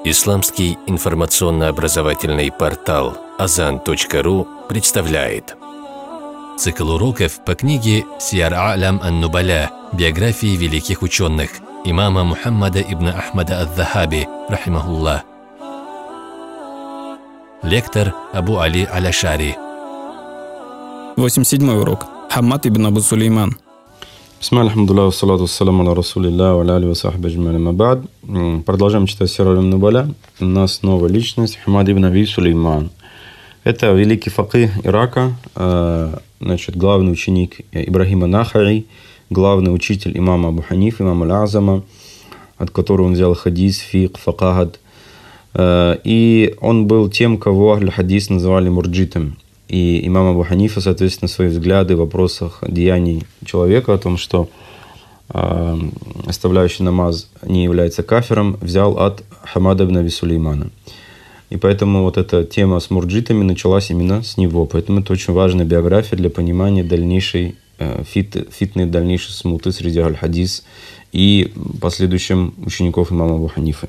Исламский информационно-образовательный портал Azan.ru представляет цикл уроков по книге «Сияр А'лям ан-Нубаля. Биографии великих ученых» имама Мухаммада ибн Ахмада ад-Дахаби, рахимахуллах. Лектор Абу Али Аль-Ашари. 87-й урок. Хаммад ибн Абу Сулейман. Бисмилля, алхамдулилlah, вассалату вассаламу аля расулилля, ва аля алихи ва сахби аджма'ин, амма ба'д. Продолжаем читать Сир А'лям ан-Нубаля. У нас новая личность, Хаммад ибн Аби Сулейман. Это великий факih Ирака, главный ученик Ибрахима Нахаи, главный учитель имама Абу Ханиф, имама Аль-Азама, от которого он взял хадис, фикх, факахат. И он был тем, кого Ахль-Хадис называли мурджитом. И имам Абу Ханифа, соответственно, свои взгляды в вопросах деяний человека, о том, что оставляющий намаз не является кафиром, взял от Хаммада ибн Аби Сулеймана. И поэтому вот эта тема с мурджитами началась именно с него. Поэтому это очень важная биография для понимания дальнейшей фитны, дальнейшей смуты среди Аль-Хадис и последующим учеников имама Абу Ханифы.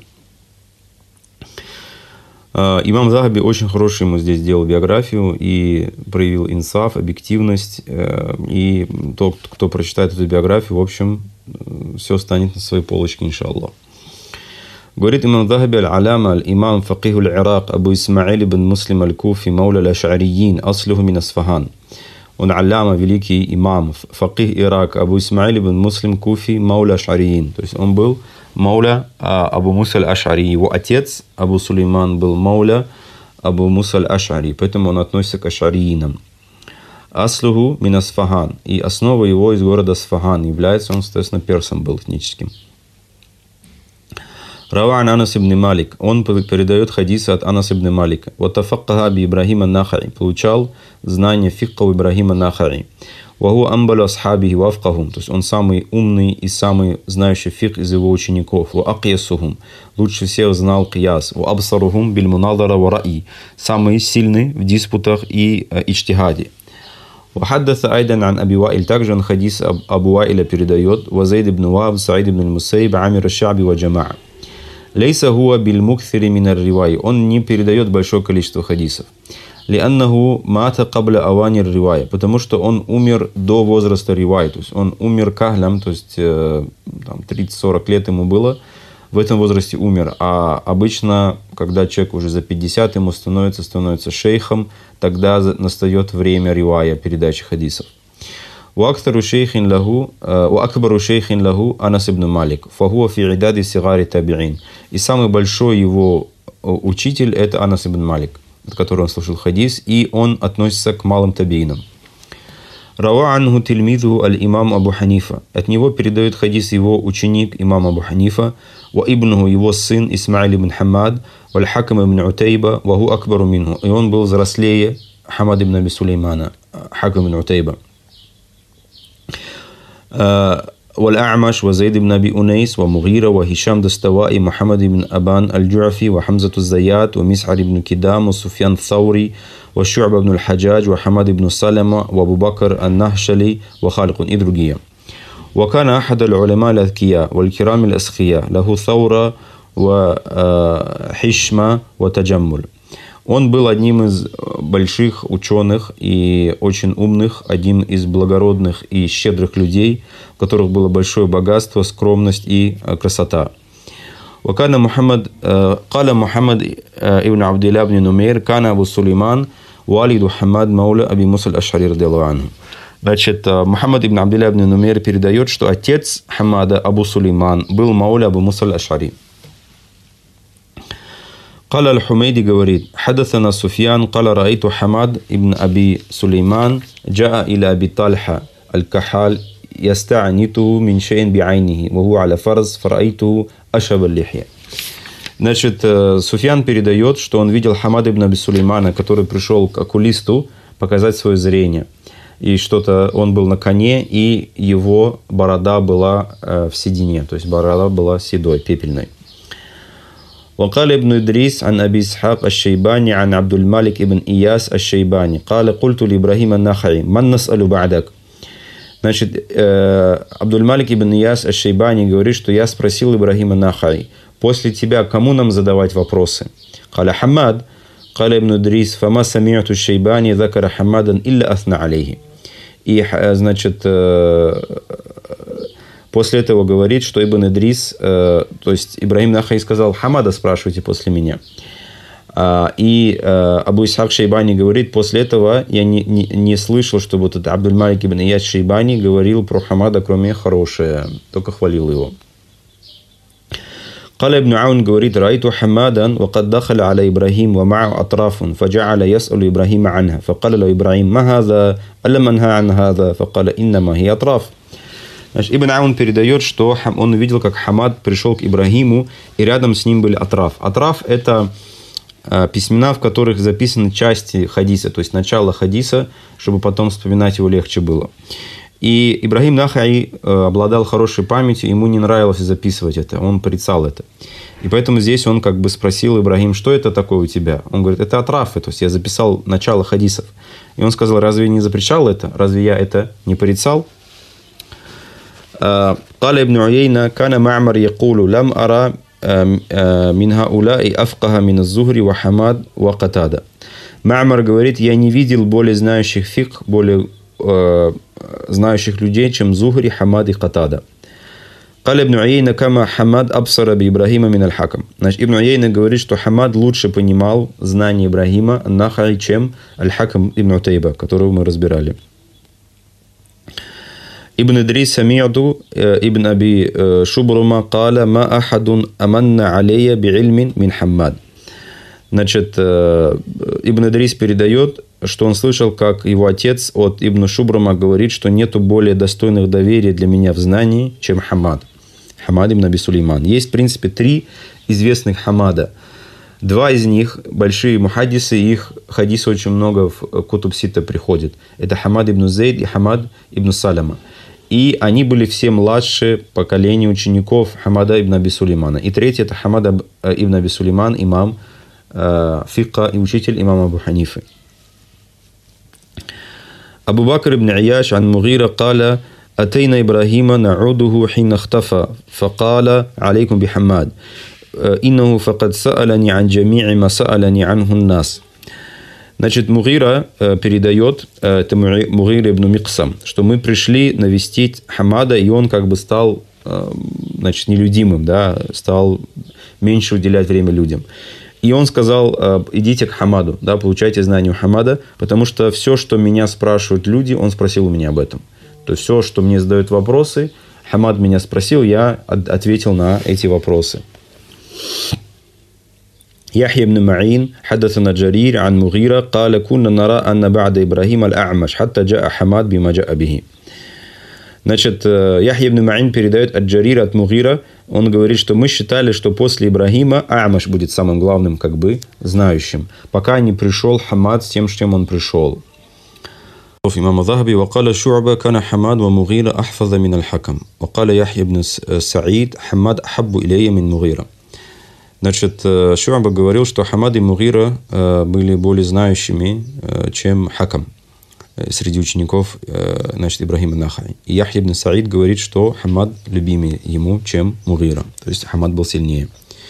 Имам Захаби очень хорошую ему здесь сделал биографию и проявил инсаф, объективность. И тот, кто прочитает эту биографию, в общем, все станет на своей полочке, иншаллах. Говорит имам Захаби: аль-аляма аль-имам факиху аль-Ирак Абу Исмаиль ибн Муслим аль-Куфи мауля аль-Аш'ариин аслуху мин Асфахан. Он алляма, великий имам, факих Ирак Абу Исмаиль ибн Муслим Куфи мауля Аш'ариин. То есть он был мауля Абу Муса аль-Аш'ари. Его отец Абу Сулейман был мауля Абу Муса аль-Аш'ари, поэтому он относится к аш'ариинам. Аслуху мин Асфахан. И основа его из города Асфахан. Является он, соответственно, персом был этническим. Раван Анас ибн Малик. Он передает хадисы от Анас ибн Малика. Ватафаккаха би Ибрахима Нахаи. Получал знания фикха у Ибрахима Нахаи. Ваху амбалу асхабихи вафкахум. То есть он самый умный и самый знающий фикх из его учеников. Ва акьясухум. Лучше всех знал кияс. Ва абсарухум биль мунадара ва ра'i. Самый сильный в диспутах и ичтихаде. وحدث أيضا عن أبي وائل. Также он хадис Абу Ваиля передает. وزيد بن وهب سعيد بن المسيب عامر الشعبي وجماعة. Лейса хуа биль муксири минар ривай. Он не передает большое количество хадисов. Лианнаху мата кабля аванир ривай. Потому что он умер до возраста ривай. То есть он умер кахлям, то есть 30-40 лет ему было. В этом возрасте умер. А обычно, когда человек уже за 50 ему становится шейхом, тогда настает время ривая, передачи хадисов. وأكبر شيخ له أنس بن مالك فهو في عداد صغار التابعين. И самый большой его учитель это Анас ибн Малик, от которого он слушал хадис, и он относится к малым табиинам. Рава анху тильмизу аль-имам Абу Ханифа. От него передает хадис его ученик имам Абу Ханифа, ва ибнуху его сын Исмаиль ибн Хаммад, валь Хакам ибн Утайба, ва ху акбару минху. И он был взрослее Хаммад ибн Аби Сулеймана, Хакам ибн Утайба. والأعمش وزيد بن أبي أنيس ومغيرة وهشام دستوائي محمد بن أبان الجعفي وحمزة الزيات ومسعر بن كدام وسفيان الثوري والشعبة بن الحجاج وحمد بن سلمة وأبو بكر النهشلي وخالق إدرجية. وكان أحد العلماء الأذكياء والكرام الأسخياء له ثورة وحشمة وتجمل. Он был одним из больших ученых и очень умных, один из благородных и щедрых людей, у которых было большое богатство, скромность и красота. وكان محمد قال محمد ابن عبد الله بن نمير كان أبو سليمان والد حماد مولى أبي موسى الأشعري رضي الله عنه. Значит, Мухаммад ибн Абдилля ибн Нумейр передает, что отец Хамада Абу Сулейман был мауля Абу Муса аль-Аш'ари. قال الحميدي говорит: حدثنا سفيان قال رأيت حماد ابن أبي سليمان جاء إلى أبي طلحة الكحال يستعنته من شيء بعينه وهو على فرس فرأيته أشب اللحية. Значит, Суфьян передает, что он видел Хамада ибн Аби Сулеймана, который пришел к окулисту показать свое зрение. И что-то он был на коне, и его борода была в седине, то есть борода была седой, пепельной. وقال ابن إدريس عن أبي إسحاق الشيباني عن عبد الملك ابن إياس الشيباني قال قلت لإبراهيم النخعي من نسأل بعدك. Значит, Абдуль-Малик ибн Ияс аш-Шейбани говорит, что я спросил Ибрахима Нахаи, после тебя кому нам задавать вопросы? Каля Хамад, каля ибн Идрис, фама сами'ту шейбани закара Хамадан илля асна алейхи. И, значит, после этого говорит, что Ибн Идрис, то есть Ибрахим Нахаи сказал: Хамада спрашивайте после меня. И Абу Исхак Шейбани говорит: после этого я не слышал, что вот этот Абдуль-Малик ибн Ияс Шейбани говорил про Хамада, кроме хорошее, только хвалил его. قال ابن عون говорит: رأيت حمادا وقد دخل على إبراهيم ومعه أطراف فجعل يسأل إبراهيم عنها فقال له إبراهيم: ما هذا؟ ألم أنهى عن هذا؟ فقال: إنما هي أطراف. Значит, Ибн Аун передает, что он увидел, как Хамад пришел к Ибрагиму, и рядом с ним были Атраф. Атраф – это письмена, в которых записаны части хадиса, то есть начало хадиса, чтобы потом вспоминать его легче было. И Ибрахим Нахаи обладал хорошей памятью, ему не нравилось записывать это, он порицал это. И поэтому здесь он как бы спросил Ибрагим: что это такое у тебя? Он говорит: это Атрафы, то есть я записал начало хадисов. И он сказал: разве я не запрещал это? Разве я это не порицал? قال ابن عيينة كان معمر يقول: لم أرى من هؤلاء أفقه من الزهري وحماد وقتادة. Ма'мар говорит: я не видел более знающих фикх, более знающих людей, чем Зухри, Хамад и Катада. قال ابن عيينة كما حماد أبصر بإبراهيم من الحكم. Значит, Ибн Уейна говорит, что Хамад лучше понимал знание Ибрагима Нахаи, чем Аль-Хакам ибн Утайба, которого мы разбирали. ابن إدريس سمعت ابن أبي شبرمة قال ما أحد أمن علي بعلم من حماد. Значит, Ибн Идрис передает, что он слышал, как его отец от Ибн Шубрама говорит, что нету более достойных доверия для меня в знании, чем Хамад. Хамад ибн Аби Сулейман. Есть, в принципе, 3 известных Хамада. 2 из них большие мухаддисы, их хадисы очень много в Кутуб Ситта приходит. Это Хамад ибн Зейд и Хамад ибн Саляма. И они были все младше поколения учеников Хамада ибн Аби Сулеймана. И 3 это Хамад ибн Аби Сулейман, имам фикха и учитель имама Абу Ханифы. Абу Бакр ибн Ияш ан Мугира قال: أتينا إبراهيم نعوده حين اختفى فقال: عليكم بحماد إنه فقد سألني عن جميع ما سألني عنه الناس. Значит, Мугира передает, это Мугира ибн Миксам, что мы пришли навестить Хамада, и он как бы стал, значит, нелюдимым, да, стал меньше уделять время людям. И он сказал: идите к Хамаду, да, получайте знания у Хамада, потому что все, что меня спрашивают люди, он спросил у меня об этом. То есть все, что мне задают вопросы, Хамад меня спросил, я ответил на эти вопросы. يحيى بن معين حدثنا جرير عن مغيرة قال: كنا نرى أن بعد إبراهيم الأعمش حتى جاء حماد بما جاء به. Значит, Яхья ибн Ма'ин передает от Джарира, от Мугира. Он говорит, что мы считали, что после Ибрагима А'маш будет самым главным, как бы, знающим, пока не пришел Хамад с тем, с чем он пришел. إمام الذهبي وقال شعبة كان حماد ومغيرة أحفظ من الحكم وقال يحيى بن سعيد حماد أحب إلي من مغيرة. Значит, Шу'ба говорил, что Хамад и Мугира были более знающими, чем Хакам среди учеников, значит, Ибрагима Нахаи. И Яхья ибн Саид говорит, что Хамад любимее ему, чем Мугира. То есть Хамад был сильнее.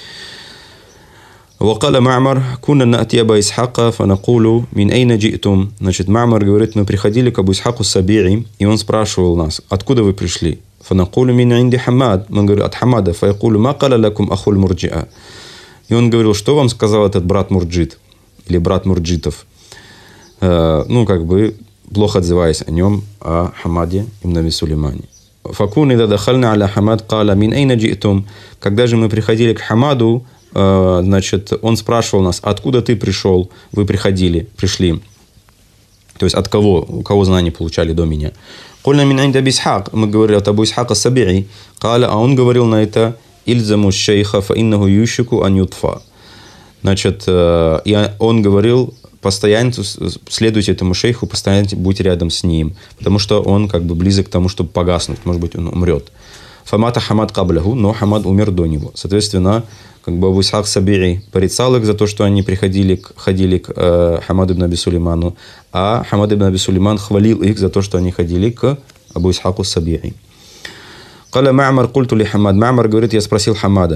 وقال معمر كنا نأتي أبا إسحاق فنقول من أين جئتم. Значит, Ма'мар говорит, мы приходили к Абу Исхаку Саби'i, и он спрашивал нас: откуда вы пришли? فنقول من عند حماد. Мы говорим: от Хамада. فيقول ما قال لكم أخو المرجئة. И он говорил: что вам сказал этот брат Мурджит или брат Мурджитов? Ну, как бы плохо отзываясь о нем, о Хамаде ибн Аби Сулеймане. فكون إذا دخلنا على حماد قال من أين جئتم. Когда же мы приходили к Хамаду, значит, он спрашивал нас: откуда ты пришел, вы пришли. То есть от кого, у кого знания получали до меня. قلنا من عند أبي إسحاق. Мы говорили от Абу Исхака Саби'i. قال, а он говорил на это: إلزموا الشيخ فإنه يوشك أن يطفى. Значит, и он говорил: постоянно следуйте этому шейху, постоянно будьте рядом с ним, потому что он как бы близок к тому, чтобы погаснуть, может быть, он умрет. Фамата Хамад кабляху, но Хамад умер до него. Соответственно, как бы Абу Исхак Саби'i порицал их за то, что они ходили к Хамаду ибн Аби Сулейману, а Хамад ибн Аби Сулейман хвалил их за то, что они ходили к Абу Исхаку Саби'i. قال معمر قلت لحماد. Ма'мар говорит, я спросил Хамада: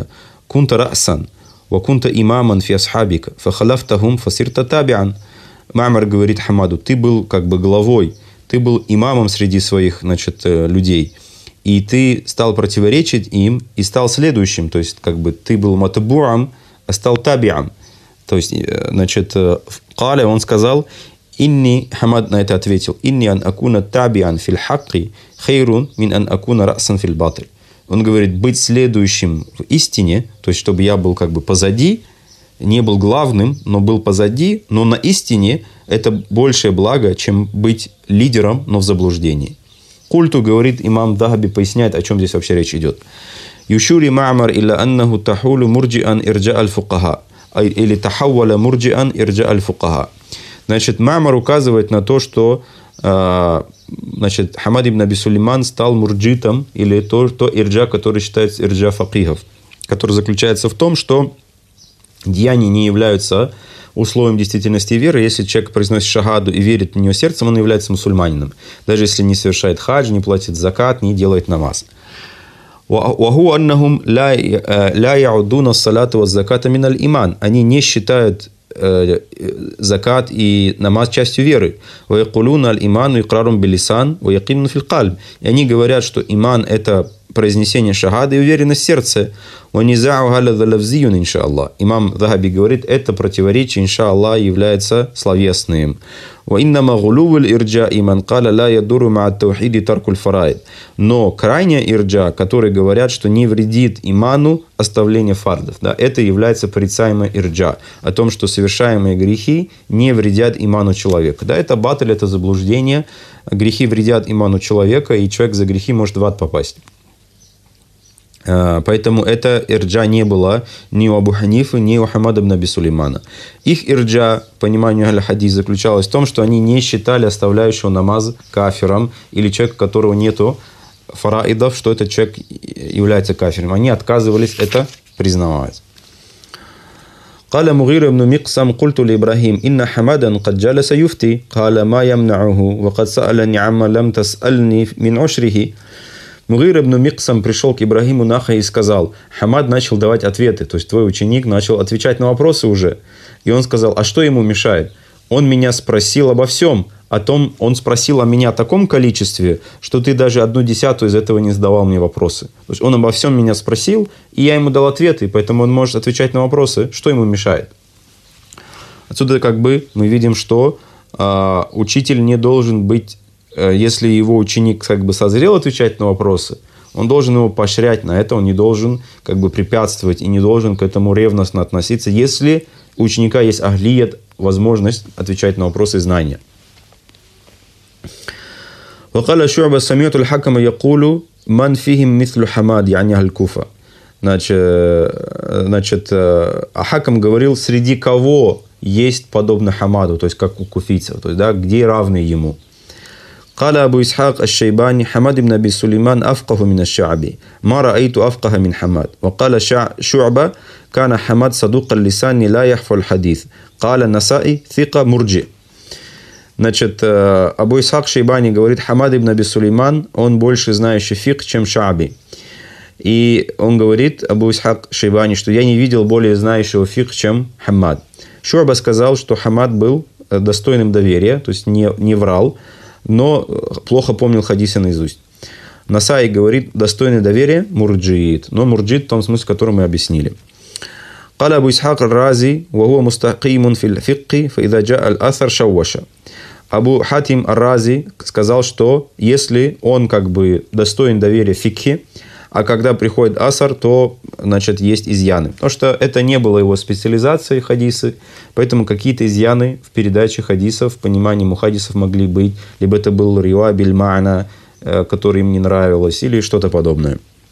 кунта расан, ва кунта имаман фи асхабика, фахалафтахум фасирта табиан. Ма'мар говорит Хамаду: ты был как бы главой, ты был имамом среди своих, значит, людей, и ты стал противоречить им и стал следующим, то есть как бы ты был матабуам, а стал табиам. То есть, значит, Каля, он сказал: инни, Хамад на это ответил: инни ан акуна табиан фил хакки хейрун мин ан акуна расан фил батиль. Он говорит, быть следующим в истине, то есть чтобы я был как бы позади, не был главным, но был позади, но на истине, это большее благо, чем быть лидером, но в заблуждении. Культу, говорит имам Дахаби, поясняет, о чем здесь вообще речь идет. Юшури Ма'мар илля аннаху тахулу мурджиан ирджа аль-фукаха. Или тахавваля мурджиан ирджа аль-фукаха. Значит, Ма'мар указывает на то, что значит, Хамад ибн Аби Сулейман стал мурджитом, или то ирджа, который считается ирджа факихов, который заключается в том, что деяния не являются условием действительности веры. Если человек произносит шагаду и верит в нее сердцем, он является мусульманином. Даже если не совершает хадж, не платит закат, не делает намаз. وَهُوَ أَنَّهُمْ لَا يَعُدُّونَ الصَّلَاةَ وَالزَّكَاةَ مِنَ الْإِيمَانِ. Они не считают закат и намаз частью веры. وَيَقُولُونَ الْإِيمَانُ إِقْرَارٌ بِاللِّسَانِ وَيَقِينٌ فِي الْقَلْبِ. И они говорят, что иман – это произнесение шагады и уверенность в сердце. وَنِزَاعُ هَذَا لَفْزِيٌّ إِنْ شَاءَ اللَّهِ. Имам Дахаби говорит, это противоречие, инша Аллах, является словесным. وَإِنَّمَا غُلُوُّ الْإِرْجَاءِ مَنْ قَالَ لَا يَدُرُّ مَعَ التَّوْحِيدِ تَرْكُ الْفَرَائِضِ. Но крайняя ирджа, которые говорят, что не вредит иману оставление фардов, да, это является порицаемая ирджа, о том, что совершаемые грехи не вредят иману человека. Да, это батль, это заблуждение. Грехи вредят иману человека, и человек за грехи может в ад попасть. Поэтому эта ирджа не была ни у Абу Ханифы, ни у Хамада ибн Аби Сулеймана. Их ирджа, по пониманию аль-хадис, заключалась в том, что они не считали оставляющего намаз кафиром или человека, у которого нету фараидов, что этот человек является кафиром. Они отказывались это признавать. قال مغير بن مقسم قلت لإبراهيم إن حمادا قد جلس يفتي قال ما يمنعه وقد سألني عما لم تسألني من عشره. Мугир ибн Миксам пришел к Ибрагиму Нахаи и сказал: Хамад начал давать ответы, то есть твой ученик начал отвечать на вопросы уже. И он сказал: а что ему мешает? Он меня спросил обо всем, он спросил о меня о таком количестве, что ты даже 1/10 из этого не задавал мне вопросы. То есть он обо всем меня спросил, и я ему дал ответы, и поэтому он может отвечать на вопросы, что ему мешает. Отсюда как бы мы видим, что учитель не должен быть, если его ученик как бы созрел отвечать на вопросы, он должен его поощрять на это, он не должен как бы препятствовать и не должен к этому ревностно относиться, если у ученика есть ахлият, возможность отвечать на вопросы и знания. وقال شعبة سمعت الحكم يقول من فيهم مثل حماد يعني أهل الكوفة. Значит, Хакам говорил, среди кого есть подобно Хамаду, то есть как у куфийцев, то есть да, где равные ему. قال أبو إسحاق الشيباني حماد بن أبي سليمان أفقه من الشعبي ما رأيت أفقه من حماد. وقال شعبة كان حماد صدوق اللسان لا يحفظ الحديث. قال النسائي ثقة مرجئ. Значит, Абу Исхак Шейбани говорит, Хамад ибн Аби Сулейман, он больше знающий фикх, чем Шааби. И он говорит, Абу Исхак Шейбани, что я не видел более знающего фикх, чем Хамад. Шуаба сказал, что Хамад был достойным доверия, то есть не врал, но плохо помнил хадисы наизусть. Насаи говорит, достойный доверия мурджиит, но мурджит в том смысле, который мы объяснили. قال أبو إسحاق الرازي وهو مستقيم في الفقه فإذا جاء الأثر شوش. Абу Хатим ар-Рази сказал, что если он как бы достоин доверия в фикхе, а когда приходит асар, то, значит, есть изъяны. Потому что это не было его специализацией хадисы, поэтому какие-то изъяны в передаче хадисов, в понимании мухадисов могли быть, либо это был рива биль-ма'на, который им не нравилось, или что-то подобное.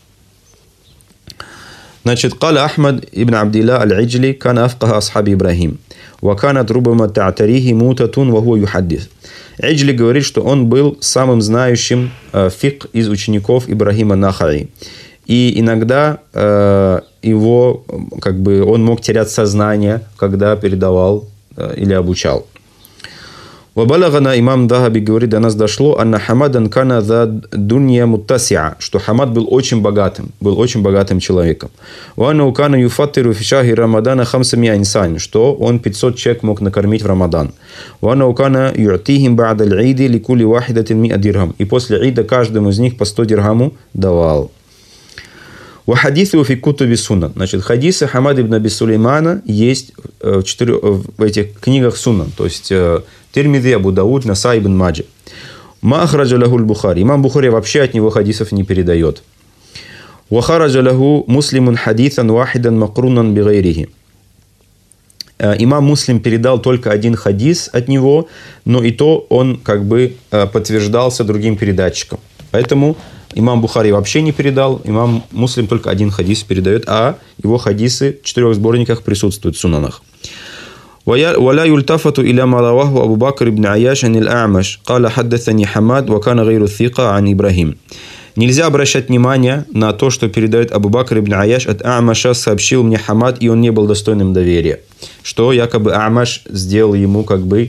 Значит, قال أحمد ابن عبد الله العجلي كان أفقه أصحاب إبراهيم وكانت ربما تعتريه موتة وهو يحدث. Иджли говорит, что он был самым знающим фикх из учеников Ибрахима Нахаи. И иногда его, как бы, он мог терять сознание, когда передавал или обучал. Вабалагана имам Дахаби говорит, до нас дошло, анна Хамадан кана за дунья муттасиа, что Хамад был очень богатым человеком. Ванна укана юфаттиру фи шахри Рамадана хамсами инсан, что он 500 человек мог накормить в Рамадан. Ванна укана ю'тихим ба'да аль-иди ликули вахидатин ми'а дирхам. И после ида каждому из них по 100 дирхаму давал. Вахадису фи кутуби сунан. Значит, хадисы Хамад ибн Аби Сулеймана есть в этих книгах сунан, то есть Тирмизи, Абу Дауд, Насаи ибн Маджа. Ма ахраджа лаху аль-Бухари. Имам Бухари вообще от него хадисов не передает. Ва хараджа лаху муслимун хадисан вахидан макрунан бигайрихи. Имам Муслим передал только один хадис от него, но и то он как бы подтверждался другим передатчиком. Поэтому имам Бухари вообще не передал, имам Муслим только один хадис передает, а его хадисы в 4 сборниках присутствуют в сунанах. ولا يلتفت إلى ما رواه أبو بكر بن عياش عن الأعمش قال حدثني حماد وكان غير الثقة عن إبراهيم. Нельзя обращать внимание на то, что передает Абу Бакр ибн Аяш от А'маша, сообщил мне Хамад, и он не был достойным доверия. Что якобы А'маш сделал ему как бы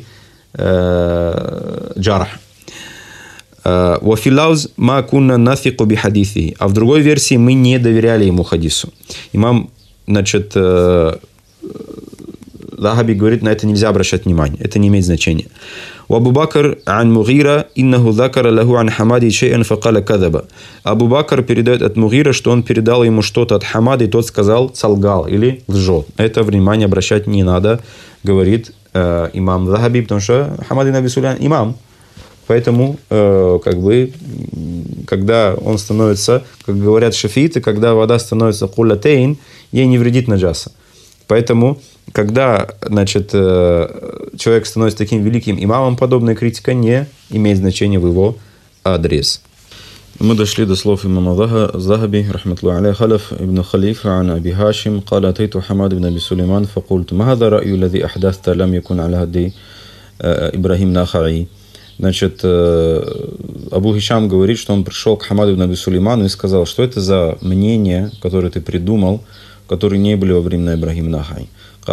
джарх. وَفِلَوْز مَا كُنَّا نَثِقُ بِحَدِيثِهِ. А в другой версии мы не доверяли ему хадису. Имам, значит, Дахаби говорит, на это нельзя обращать внимание. Это не имеет значения. وأبو بكر عن مغيرة إنه ذكر له عن حماد شيئا فقال كذب. Абу Бакр передает от Мугира, что он передал ему что-то от Хамада, и тот сказал солгал или лжет. Это внимание обращать не надо, говорит имам Дахаби, потому что Хамад ибн Аби Сулейман имам. Поэтому, как бы, когда он становится, как говорят шафииты, когда вода становится куллатейн, ей не вредит наджаса. Поэтому, когда, значит, человек становится таким великим имамом, подобная критика не имеет значения в его адрес. Мы дошли до слов имама Захаби, рахматуллахи алейхи, Халаф ибн Халифа, ан Аби Хашим, قال أتيت حماد بن أبي سليمان فقلت ما هذا الرأي الذي أحدثت لم يكن على هدي إبراهيم النخعي. Значит, Абу Хишам говорит, что он пришел к Хамаду ибн Аби Сулейману и сказал, что это за мнение, которое ты придумал, которые не были во времена Ибрахима Нахай.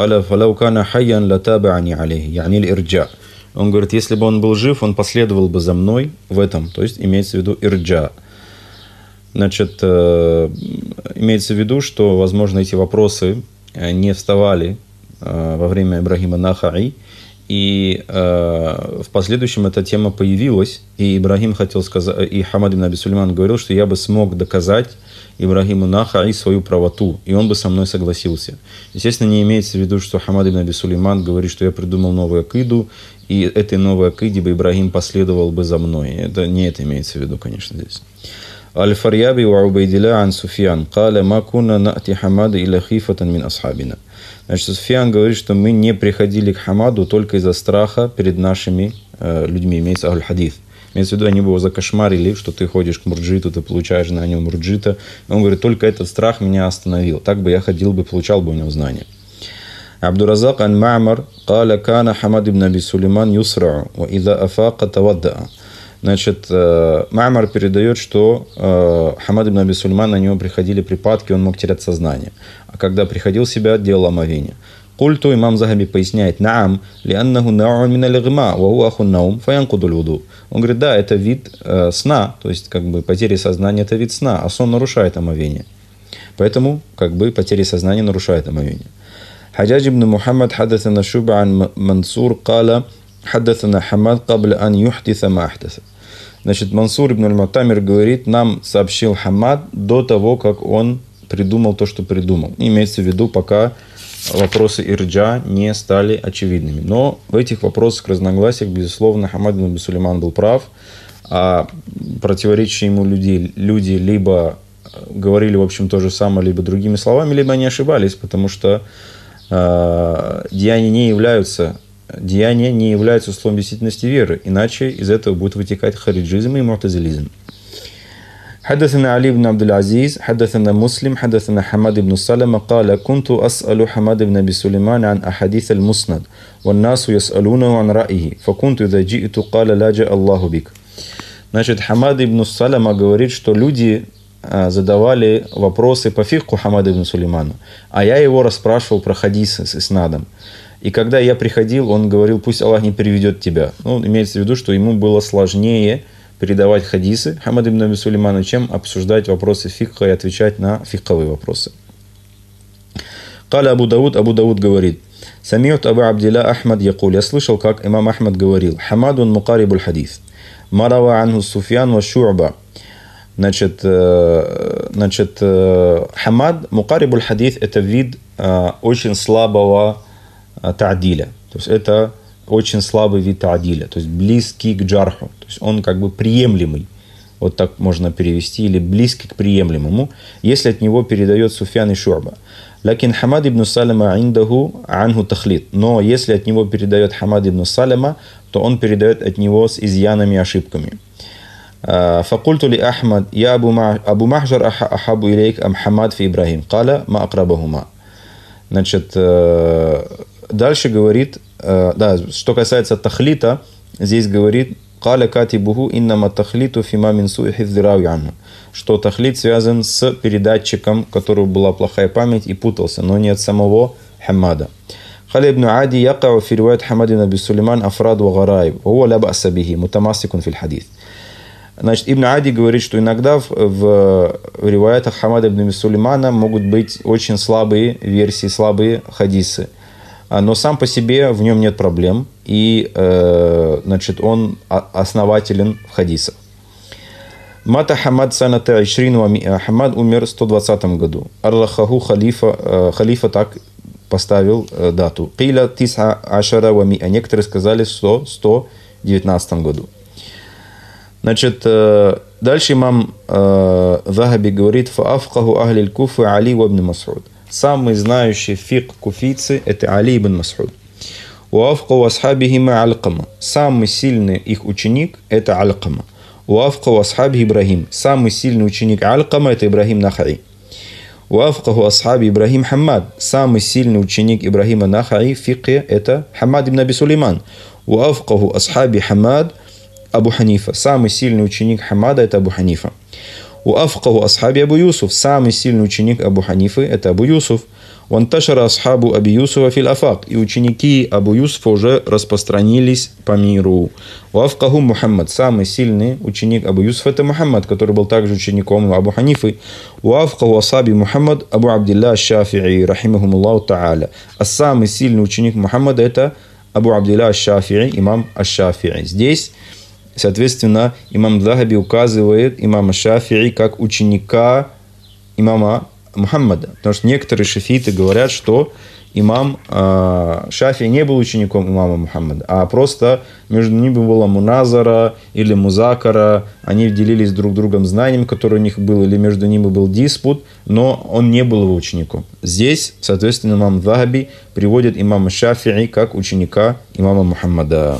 Он говорит, если бы он был жив, он последовал бы за мной в этом, то есть имеется в виду ирджа. Значит, имеется в виду, что, возможно, эти вопросы не вставали во время Ибрахима Нахай, и в последующем эта тема появилась, и Ибрахим хотел сказать, и Хамад ибн Аби Сулейман говорил, что я бы смог доказать Ибрахиму Нахаи свою правоту, и он бы со мной согласился. Естественно, не имеется в виду, что Хамад ибн Аби Сулейман говорит, что я придумал новую акиду, и этой новой акиде бы Ибрахим последовал бы за мной. Это не это имеется в виду, конечно, здесь. Аль-Фарьяби ва Убайдилля ан Суфьян قال ما كنا نأتي حماد إلا خيفة من أصحابنا. Значит, Суфьян говорит, что мы не приходили к Хамаду только из-за страха перед нашими людьми, имеется Ахль-Хадис. Имеется в виду, они бы его закошмарили, что ты ходишь к мурджиту, ты получаешь знания у мурджита. Он говорит, только этот страх меня остановил. Так бы я ходил бы, получал бы у него знания. Абдуразак ан Ма'мар قال كان حماد بن أبي سليمان يسرع وإذا أفاق توضأ. Значит, Ма'мар передает, что Хамад ибн Аби Сулейман, на него приходили припадки, он мог терять сознание. А когда приходил в себя, делал омовение. Культу имам Захаби поясняет, наам, лианнаху на'ун мин аль-гма, ва хуа ахун наум, фаянкуду аль-вуду. Он говорит, да, это вид сна, то есть, как бы, потеря сознания, это вид сна, а сон нарушает омовение. Поэтому, как бы, потеря сознания нарушает омовение. Хаджадж ибн Мухаммад хаддасана Шуба ан Мансур кала хаддасана Хамад кабля ан юхдиса ма ахдаса. Значит, Мансур ибн аль-Мутамир говорит, нам сообщил Хамад до того, как он придумал то, что придумал. Имеется в виду, пока вопросы ирджа не стали очевидными. Но в этих вопросах, разногласиях, безусловно, Хамад ибн Аби Сулейман был прав, а противоречащие ему люди либо говорили, в общем, то же самое, либо другими словами, либо они ошибались, потому что деяния не являются условием действительности веры, иначе из этого будет вытекать хариджизм и му'тазилизм. حدثنا علي بن عبد العزيز حدثنا مسلم حدثنا حماد بن سلمة قال كنت أسأل حماد بن أبي سليمان عن أحاديث المسند والناس يسألونه عن رأيه فكنت إذا جئت قال لا جاء الله بك. Значит, Хамад ибн Салама говорит, что люди задавали вопросы по фикху Хамаду ибн Сулейману, а я его расспрашивал про хадисы с иснадом. И когда я приходил, он говорил, пусть Аллах не приведет тебя. Ну, имеется в виду, что ему было сложнее передавать хадисы Хамад ибн Аби Сулейману, чем обсуждать вопросы фикха и отвечать на фикховые вопросы. Каля Абу Дауд говорит, Самиут Абу Абдилля Ахмад якуль, я слышал, как имам Ахмад говорил, Хамадун мукарибуль хадис, марава анху Суфьян ва Шу'ба. Значит, Хамад, мукарибуль хадис, это вид очень слабого та'диля. То есть это очень слабый вид та'диля, то есть близкий к джарху. То есть он как бы приемлемый. Вот так можно перевести, или близкий к приемлемому, если от него передает Суфьян и Шу'ба. Лакин Хамад ибн Салама индаху анху тахлид. Но если от него передает Хамад ибн Салама, то он передает от него с изъянами и ошибками. فقلت لأحمد يا أبو محجر أحب إليك أم حماد في إبراهيم قال ما أقربهما. Значит, дальше говорит, да, что касается тахлита, здесь говорит قال كاتبه إنما التخليط فيما من سوء حفظ راوي عنه, что тахлит связан с передатчиком, у которого была плохая память и путался, но не от самого Хамада. قال ابن عادي يقع في رواية حماد بن أبي سليمان أفراد وغرائب وهو لا بأس به متماسك في الحديث. Значит, Ибн Ади говорит, что иногда в риваятах Хамада ибн Сулеймана могут быть очень слабые версии, слабые хадисы. Но сам по себе в нем нет проблем, и значит, он основателен в хадисах. Мата Хамад саната Ишрин ва миа. Хамад умер в 120 году. Арлахаху халифа так поставил дату. Киля тиса ашара ва миа. Некоторые сказали в 119 году. Значит, дальше имам Захаби говорит, «Фаафкаху ахлиль куфы Али ибн Мас'уд». Самый знающий фикх куфийцы – это Али ибн Мас'уд. «Уафкаху асхабихима Алькама». Самый сильный их ученик – это Алькама. «Уафкаху асхаби Ибрахим». Самый сильный ученик Алькама – это Ибрахим Нахаи. «Уафкаху асхаби Ибрахим Хаммад». Самый сильный ученик Ибрахима Нахаи в фикхе – это Хамад ибн Аби Сулейман. «Уафкаху асхаби Хамад» Абу Ханифа. Самый сильный ученик Хамада – это Абу Ханифа. У афкаху асхаби Абу Юсуф. Самый сильный ученик Абу Ханифы – это Абу Юсуф. Ванташара асхабу Аби Юсуфа фил афак. И ученики Абу Юсуфа уже распространились по миру. У афкаху Мухаммад. Самый сильный ученик Абу Юсуфа – это Мухаммад, который был также учеником Абу Ханифы. У афкаху асхаби Мухаммад Абу Абдилля аш-Шафи'i рахимахумуллаху та'аля. А самый сильный ученик Мухаммада – это Абу Абдилля аш-Шафи'i, имам аш-Шафи'i. Здесь соответственно, имам Захаби указывает имама Шафи'i как ученика имама Мухаммада. Потому что некоторые шафииты говорят, что имам Шафи'i не был учеником имама Мухаммада, а просто между ними была муназара или музакара, они делились друг другом знанием, которое у них было, или между ними был диспут, но он не был его учеником. Здесь, соответственно, имам Захаби приводит имама Шафи'i как ученика имама Мухаммада.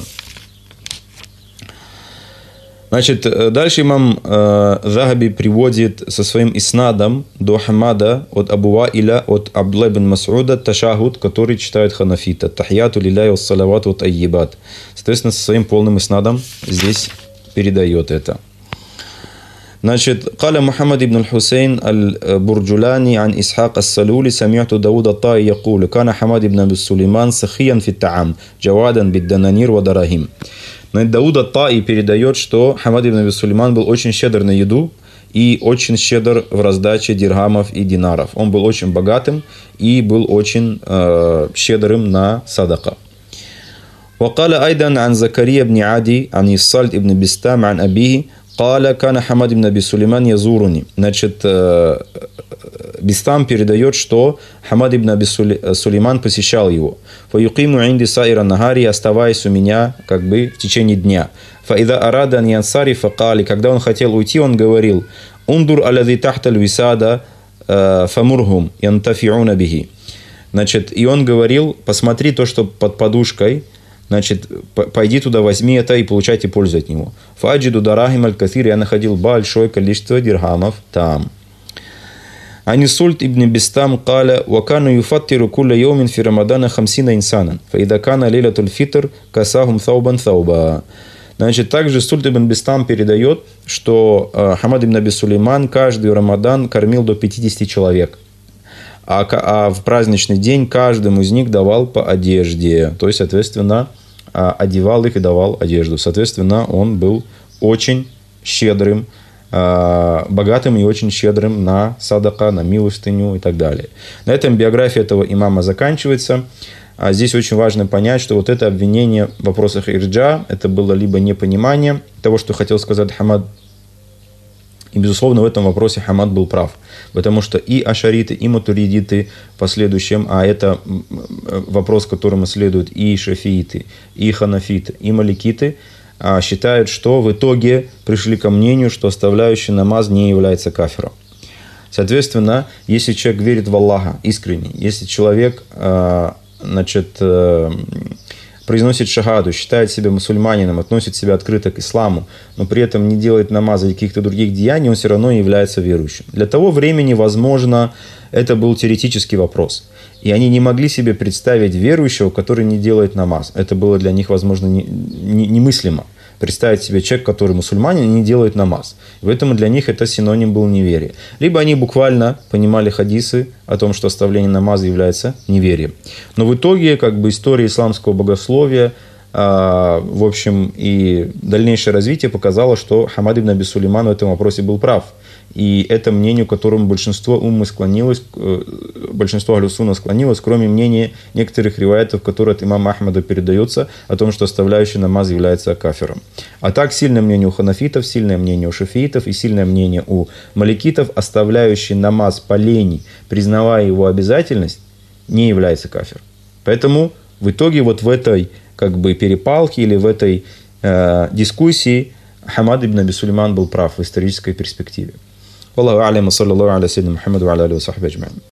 Значит, дальше имам Захаби приводит со своим иснадом до Хамада от Абу Ваиля, от Абдулла ибн Мас'уда, ташахуд, который читает ханафита. Тахьяту лилляхи ва салавату ва таййибат. Соответственно, со своим полным иснадом здесь передает это. Значит, قال محمد بن الحسين البرجلاني عن إسحاق السلولي سمعت داود الطائي يقول كان حماد بن أبي سليمان سخيا في الطعام جوادا بالدنانير ودراهم. Дауд ат-Таи передает, что Хамад ибн Аби Сулейман был очень щедр на еду и очень щедр в раздаче дирхамов и динаров. Он был очень богатым и был очень щедрым на садака. وقال أيضا عن زكريا بن عدي عن الصلت ибн Бистам عن أبيه قال كان حماد بن أبي سليمان يزورني. Значит, Бистам передает, что Хамад ибн Аби Сулейман посещал его. «Фаюкиму инди саира нагари», оставаясь у меня как бы в течение дня. «Фаида арада ан янсари факали», когда он хотел уйти, он говорил: «Ундур алади тахталь висада фамурхум янтафиуна бихи». Значит, и он говорил: посмотри то, что под подушкой, значит, пойди туда, возьми это и получайте пользу от него. «Фаджиду дарахим аль-каthир», я находил большое количество дирхамов там. عن سلط ابن بستام قال وكان يفطر كل يوم في رمضان 50 إنسانا فإذا كان ليلة الفطر كساهم ثوبا. Значит, также Сульт ибн Бистам передает, что Хамад ибн Аби Сулейман каждый Рамадан кормил до 50 человек. а в праздничный день каждому из них давал по одежде. То есть, соответственно, одевал их и давал одежду. Соответственно, он был очень щедрым, богатым и очень щедрым на садака, на милостыню и так далее. На этом биография этого имама заканчивается. А здесь очень важно понять, что вот это обвинение в вопросах ирджа, это было либо непонимание того, что хотел сказать Хамад. И, безусловно, в этом вопросе Хамад был прав. Потому что и ашариты, и матуридиты в последующем, а это вопрос, которому следуют и шафииты, и ханафиты, и маликиты, считают, что в итоге пришли ко мнению, что оставляющий намаз не является кафиром. Соответственно, если человек верит в Аллаха искренне, если человек произносит шахаду, считает себя мусульманином, относит себя открыто к исламу, но при этом не делает намаза или каких-то других деяний, он все равно является верующим. Для того времени, возможно, это был теоретический вопрос. И они не могли себе представить верующего, который не делает намаз. Это было для них, возможно, немыслимо. Представить себе человека, который мусульманин и не делает намаз. И поэтому для них это синоним был неверия. Либо они буквально понимали хадисы о том, что оставление намаза является неверием. Но в итоге история исламского богословия, в общем, и дальнейшее развитие показало, что Хамад ибн Аби Сулейман в этом вопросе был прав. И это мнению, к которому большинство уммы склонилось, большинство ахлю-сунна склонилось, кроме мнения некоторых риваятов, которые от имама Ахмада передаются, о том, что оставляющий намаз является кафиром. А так, сильное мнение у ханафитов, сильное мнение у шафиитов и сильное мнение у маликитов, оставляющий намаз по лени, признавая его обязательность, не является кафиром. Поэтому в итоге вот в этой перепалке или в этой дискуссии Хамад ибн Аби Сулейман был прав в исторической перспективе. Аллаху а'лям, саллаллаху аля сайидина Мухаммаду ва аля алихи ва сахбихи аджмаин.